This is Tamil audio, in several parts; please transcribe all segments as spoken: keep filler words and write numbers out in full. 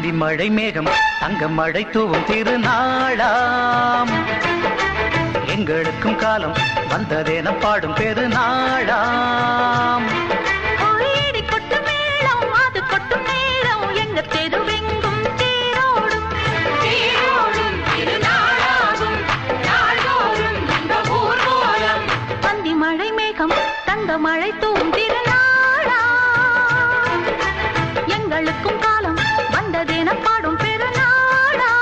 அந்தி மழை மேகம் தங்க மழை தூவும் திருநாளாம். எங்களுக்கும் காலம் வந்ததென பாடும் பெருநாளாம். மழை தூவும் திருநாளா எங்களுக்கும் காலம் வந்ததென பாடும் பெருநாளா.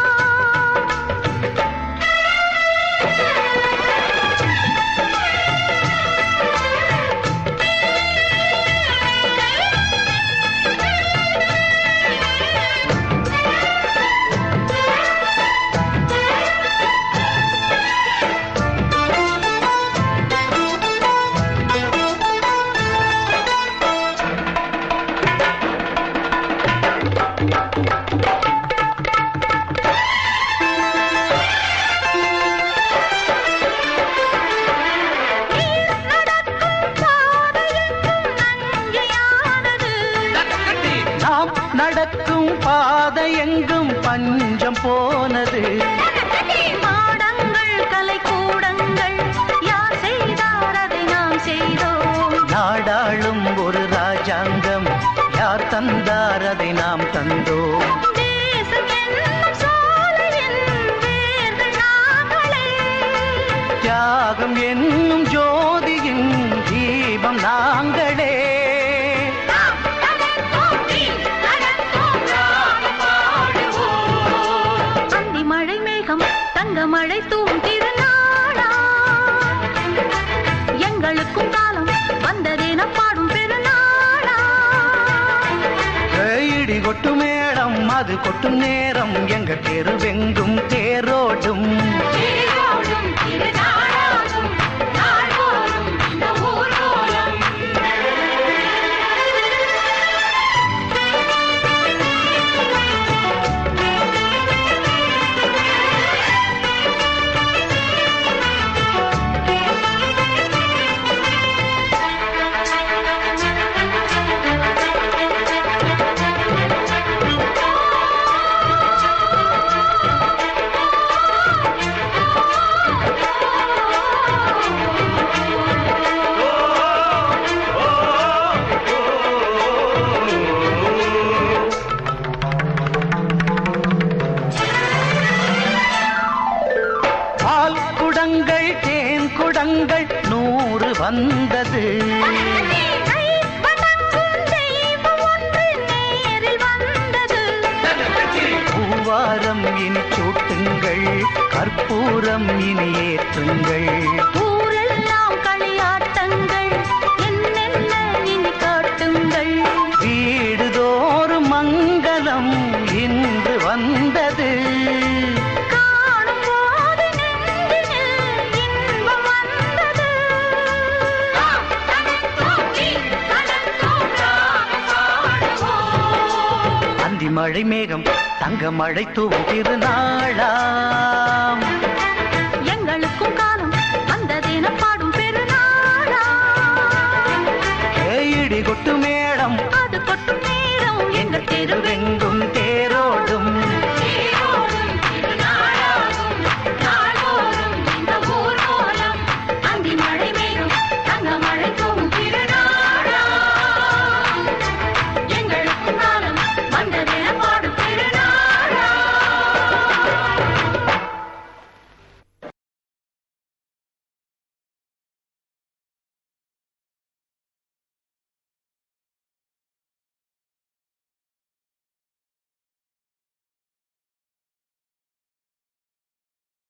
நடக்கும் பாதை எங்கும் பஞ்சம் போனது. மாடங்கள் கலை கூடங்கள் யார் செய்தார் அதை நாம் செய்தோம். நாடாளும் ஒரு ராஜாங்கம் யார் தந்தார் அதை நாம் தந்தோம். தேசம் என்னும் சோலையின் வேர்கள் நாங்களே. தியாகம் என்னும் ஜோதியின் தீபம் நாங்களே. மழை தூவும் திருநாளா எங்களுக்கும் காலம் வந்ததென பாடும் பெருநாளா. இடி கொட்டும் மேடம் அது கொட்டும் நேரம் எங்க தெருவெங்கும் தேரோடும். குடங்கள் தேன் குடங்கள் நூறு வந்தது. பூவாரம் இனி சூட்டுங்கள் கற்பூரம் இனி ஏற்றுங்கள். ஊரெல்லாம் களியாட்டங்கள் என்னென்ன இனி காட்டுங்கள். வீடுதோறும் மங்களம் இன்று வந்தது. மழை மேகம் தங்க மழை தூவும் திருநாளாம். எங்களுக்கும் காலம் வந்ததென பாடும் பெருநாளா. இடி கொட்டும்